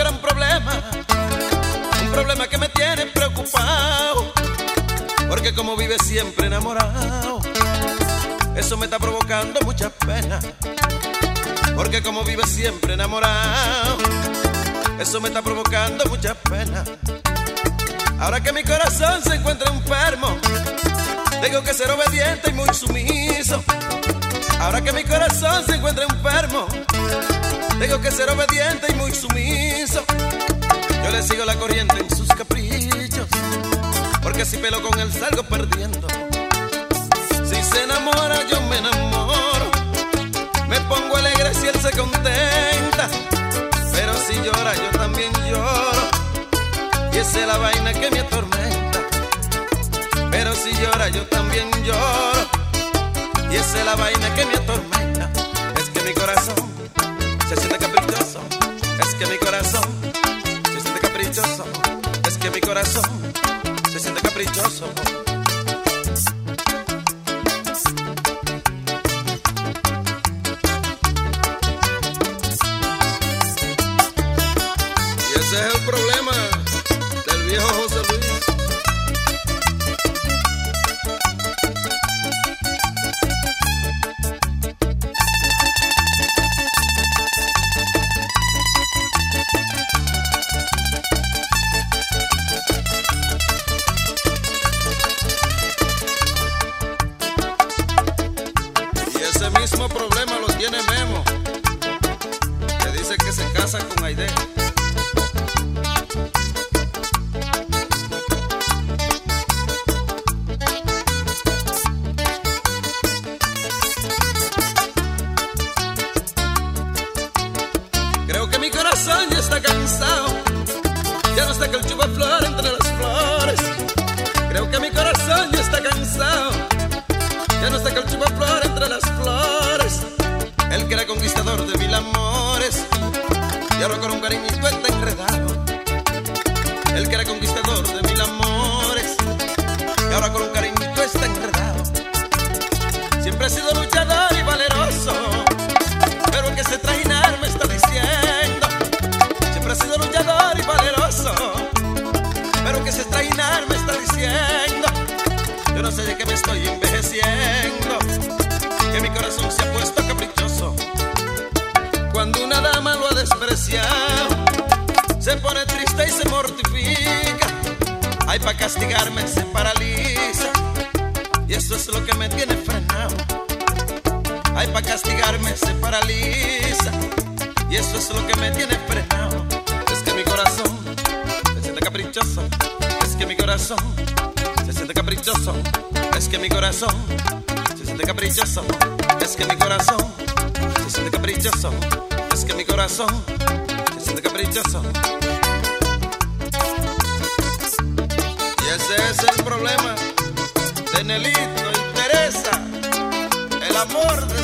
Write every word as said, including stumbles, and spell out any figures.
gran problema, un problema que me tiene preocupado, porque como vive siempre enamorado, eso me está provocando mucha pena. Porque como vive siempre enamorado, eso me está provocando mucha pena. Ahora que mi corazón se encuentra enfermo, tengo que ser obediente y muy sumiso. Ahora que mi corazón se encuentra enfermo, tengo que ser obediente y muy sumiso. Yo le sigo la corriente en sus caprichos, porque si pelo con él salgo perdiendo. Si se enamora yo me enamoro, me pongo alegre si él se contenta, pero si llora yo también lloro, y esa es la vaina que me atormenta. Pero si llora yo también lloro, y esa es la vaina que me atormenta. Es que mi corazón se siente caprichoso, es que mi corazón se siente caprichoso, es que mi corazón se siente caprichoso. Y ese es el problema del viejo José Luis. Ese mismo problema lo tiene Memo, que dice que se casa con Aide. Creo que mi corazón ya está cansado, ya no está que el chupaflor entre las flores. Creo que mi corazón ya está cansado, ya no está que el chupaflor entre las flores. Él que era conquistador de mil amores, y ahora con un cariñito está enredado. Él que era conquistador de mil amores, y ahora con un cariñito está enredado. Siempre ha sido luchador y valeroso, pero que se trajinar me está diciendo. Siempre ha sido luchador y valeroso, pero que se trajinar me está diciendo. Yo no sé de qué me estoy envejeciendo, que mi corazón se ha puesto caprichoso. Cuando una dama lo ha despreciado, se pone triste y se mortifica. Ay, pa' castigarme se paraliza, y eso es lo que me tiene frenado. Ay, pa' castigarme se paraliza, y eso es lo que me tiene frenado. Es que mi corazón se siente caprichoso, es que mi corazón se siente caprichoso, es que mi corazón se siente caprichoso, es que mi corazón se siente caprichoso, es que mi corazón se siente caprichoso. Y ese es el problema de Nelito y Teresa, el amor de